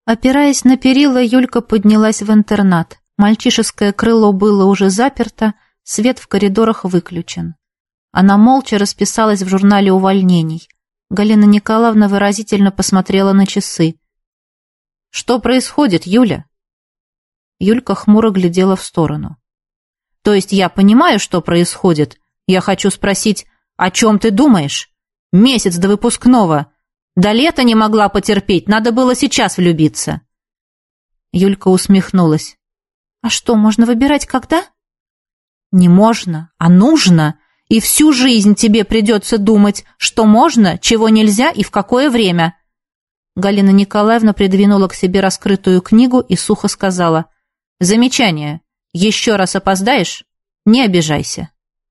Опираясь на перила, Юлька поднялась в интернат. Мальчишеское крыло было уже заперто, свет в коридорах выключен. Она молча расписалась в журнале увольнений. Галина Николаевна выразительно посмотрела на часы. «Что происходит, Юля?» Юлька хмуро глядела в сторону. «То есть я понимаю, что происходит. Я хочу спросить, о чем ты думаешь? Месяц до выпускного. До лета не могла потерпеть, надо было сейчас влюбиться». Юлька усмехнулась. «А что, можно выбирать когда?» «Не можно, а нужно. И всю жизнь тебе придется думать, что можно, чего нельзя и в какое время». Галина Николаевна придвинула к себе раскрытую книгу и сухо сказала: «Замечание. Еще раз опоздаешь? Не обижайся».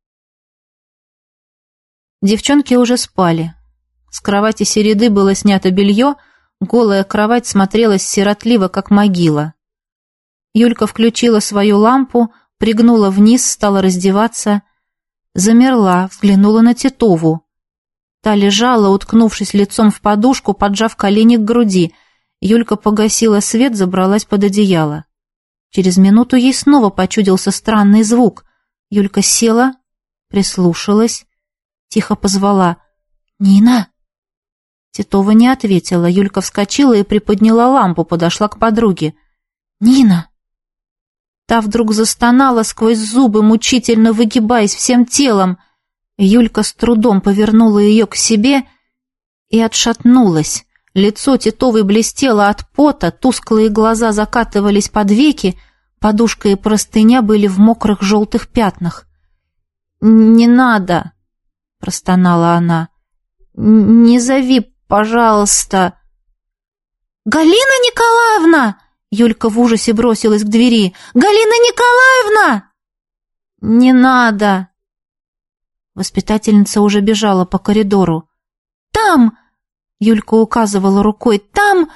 Девчонки уже спали. С кровати Середы было снято белье, голая кровать смотрелась сиротливо, как могила. Юлька включила свою лампу, пригнула вниз, стала раздеваться. Замерла, взглянула на Титову. Та лежала, уткнувшись лицом в подушку, поджав колени к груди. Юлька погасила свет, забралась под одеяло. Через минуту ей снова почудился странный звук. Юлька села, прислушалась, тихо позвала: «Нина!» Титова не ответила. Юлька вскочила и приподняла лампу, подошла к подруге. «Нина!» Та вдруг застонала сквозь зубы, мучительно выгибаясь всем телом. Юлька с трудом повернула ее к себе и отшатнулась. Лицо Титовой блестело от пота, тусклые глаза закатывались под веки, подушка и простыня были в мокрых желтых пятнах. «Не надо!» — простонала она. «Не зови, пожалуйста!» «Галина Николаевна!» Юлька в ужасе бросилась к двери. «Галина Николаевна!» «Не надо!» Воспитательница уже бежала по коридору. «Там!» Юлька указывала рукой. «Там!»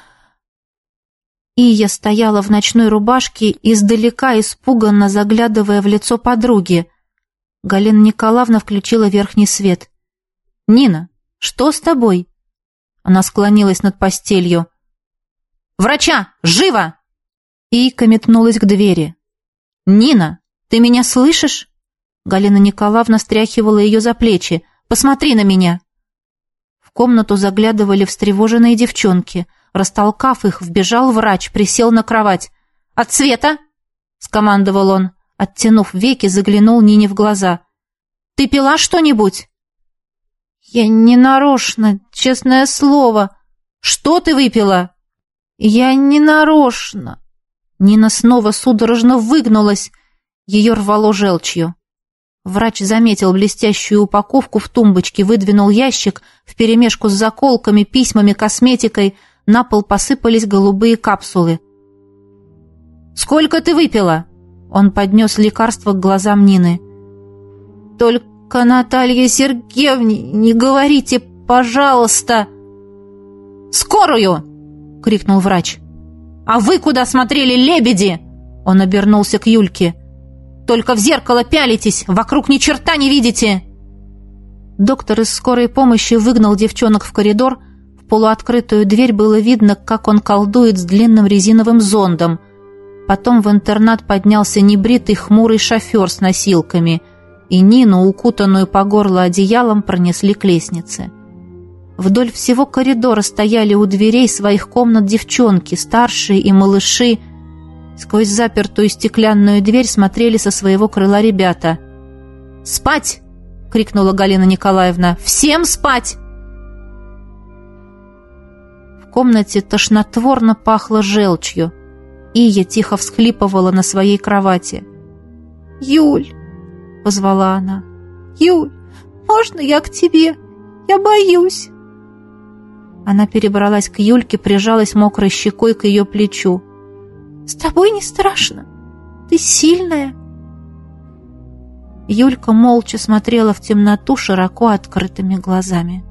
Ия стояла в ночной рубашке, издалека испуганно заглядывая в лицо подруги. Галина Николаевна включила верхний свет. «Нина, что с тобой?» Она склонилась над постелью. «Врача! Живо!» Ика метнулась к двери. «Нина, ты меня слышишь?» Галина Николаевна стряхивала ее за плечи. «Посмотри на меня!» В комнату заглядывали встревоженные девчонки. Растолкав их, вбежал врач, присел на кровать. «От света!» — скомандовал он. Оттянув веки, заглянул Нине в глаза. «Ты пила что-нибудь?» «Я не нарочно, честное слово». «Что ты выпила?» «Я не нарочно». Нина снова судорожно выгнулась. Ее рвало желчью. Врач заметил блестящую упаковку в тумбочке, выдвинул ящик, вперемешку с заколками, письмами, косметикой. На пол посыпались голубые капсулы. «Сколько ты выпила?» Он поднес лекарство к глазам Нины. «Только Наталье Сергеевне не говорите, пожалуйста!» «Скорую!» — крикнул врач. «А вы куда смотрели, лебеди?» Он обернулся к Юльке. «Только в зеркало пялитесь, вокруг ни черта не видите!» Доктор из скорой помощи выгнал девчонок в коридор. В полуоткрытую дверь было видно, как он колдует с длинным резиновым зондом. Потом в интернат поднялся небритый хмурый шофер с носилками, и Нину, укутанную по горло одеялом, пронесли к лестнице. Вдоль всего коридора стояли у дверей своих комнат девчонки, старшие и малыши. Сквозь запертую стеклянную дверь смотрели со своего крыла ребята. «Спать!» — крикнула Галина Николаевна. «Всем спать!» В комнате тошнотворно пахло желчью. Ия тихо всхлипывала на своей кровати. «Юль!» — позвала она. «Юль, можно я к тебе? Я боюсь!» Она перебралась к Юльке, прижалась мокрой щекой к ее плечу. «С тобой не страшно. Ты сильная». Юлька молча смотрела в темноту широко открытыми глазами.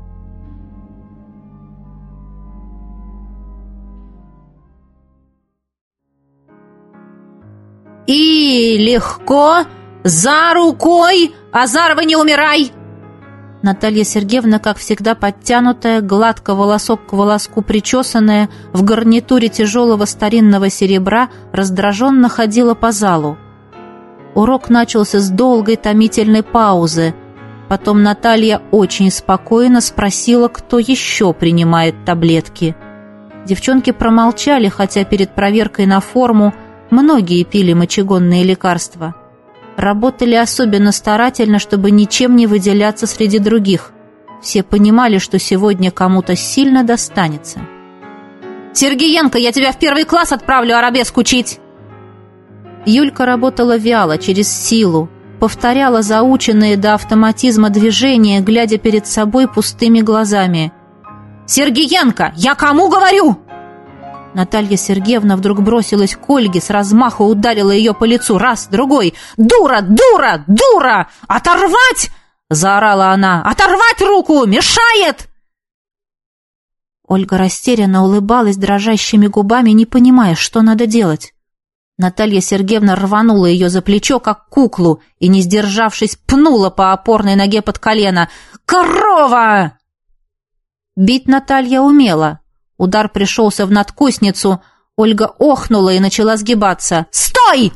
«И легко, за рукой, Азарова, не умирай!» Наталья Сергеевна, как всегда подтянутая, гладко волосок к волоску причесанная, в гарнитуре тяжелого старинного серебра, раздраженно ходила по залу. Урок начался с долгой томительной паузы. Потом Наталья очень спокойно спросила, кто еще принимает таблетки. Девчонки промолчали, хотя перед проверкой на форму многие пили мочегонные лекарства. Работали особенно старательно, чтобы ничем не выделяться среди других. Все понимали, что сегодня кому-то сильно достанется. «Сергеенко, я тебя в 1 класс отправлю арабеск учить!» Юлька работала вяло, через силу, повторяла заученные до автоматизма движения, глядя перед собой пустыми глазами. «Сергеенко, я кому говорю?» Наталья Сергеевна вдруг бросилась к Ольге, с размаху ударила ее по лицу раз, другой. «Дура, дура, дура! Оторвать!» — заорала она. «Оторвать руку! Мешает!» Ольга растерянно улыбалась дрожащими губами, не понимая, что надо делать. Наталья Сергеевна рванула ее за плечо, как куклу, и, не сдержавшись, пнула по опорной ноге под колено. «Корова!» Бить Наталья умела. Удар пришелся в надкусницу. Ольга охнула и начала сгибаться. «Стой!»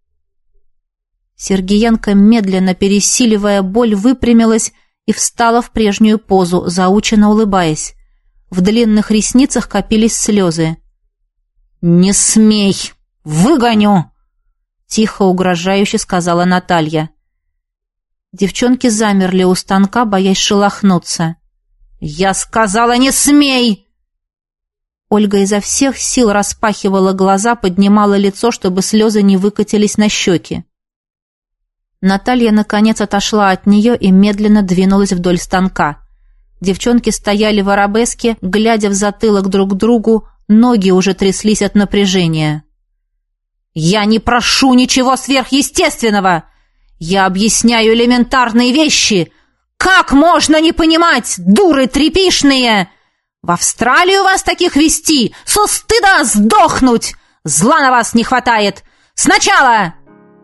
Сергеенко, медленно пересиливая боль, выпрямилась и встала в прежнюю позу, заученно улыбаясь. В длинных ресницах копились слезы. «Не смей! Выгоню!» Тихо, угрожающе сказала Наталья. Девчонки замерли у станка, боясь шелохнуться. «Я сказала, не смей!» Ольга изо всех сил распахивала глаза, поднимала лицо, чтобы слезы не выкатились на щеки. Наталья, наконец, отошла от нее и медленно двинулась вдоль станка. Девчонки стояли в арабеске, глядя в затылок друг другу, ноги уже тряслись от напряжения. «Я не прошу ничего сверхъестественного! Я объясняю элементарные вещи! Как можно не понимать, дуры тряпишные! В Австралию вас таких везти! Со стыда сдохнуть! Зла на вас не хватает! Сначала!»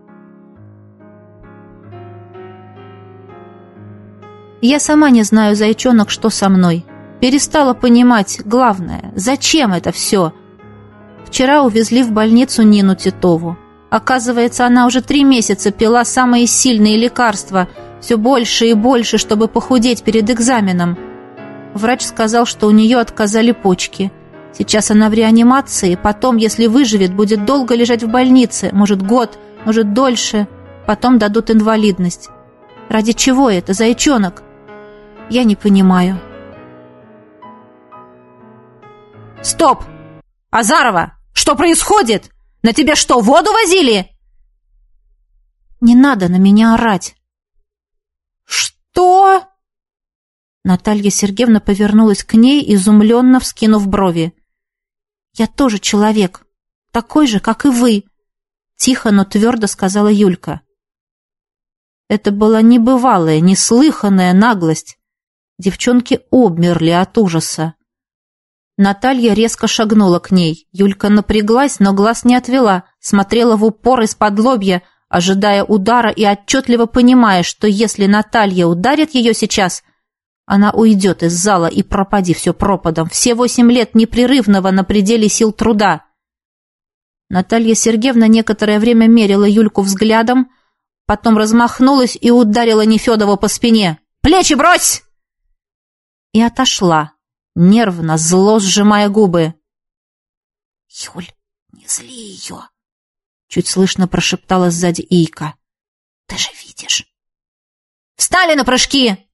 Я сама не знаю, зайчонок, что со мной. Перестала понимать, главное, зачем это все. Вчера увезли в больницу Нину Титову. Оказывается, она уже 3 месяца пила самые сильные лекарства, все больше и больше, чтобы похудеть перед экзаменом. Врач сказал, что у нее отказали почки. Сейчас она в реанимации, потом, если выживет, будет долго лежать в больнице, может год, может дольше, потом дадут инвалидность. Ради чего это, зайчонок? Я не понимаю. «Стоп! Азарова, что происходит? На тебя что, воду возили?» «Не надо на меня орать». «Что?» Наталья Сергеевна повернулась к ней, изумленно вскинув брови. «Я тоже человек, такой же, как и вы», — тихо, но твердо сказала Юлька. Это была небывалая, неслыханная наглость. Девчонки обмерли от ужаса. Наталья резко шагнула к ней. Юлька напряглась, но глаз не отвела, смотрела в упор из-под лобья, ожидая удара и отчетливо понимая, что если Наталья ударит ее сейчас, она уйдет из зала и пропади все пропадом. Все 8 лет непрерывного на пределе сил труда. Наталья Сергеевна некоторое время мерила Юльку взглядом, потом размахнулась и ударила Нефедова по спине. «Плечи брось!» И отошла, нервно, зло сжимая губы. «Юль, не зли ее!» Чуть слышно прошептала сзади Ийка. «Ты же видишь!» «Встали на прыжки!»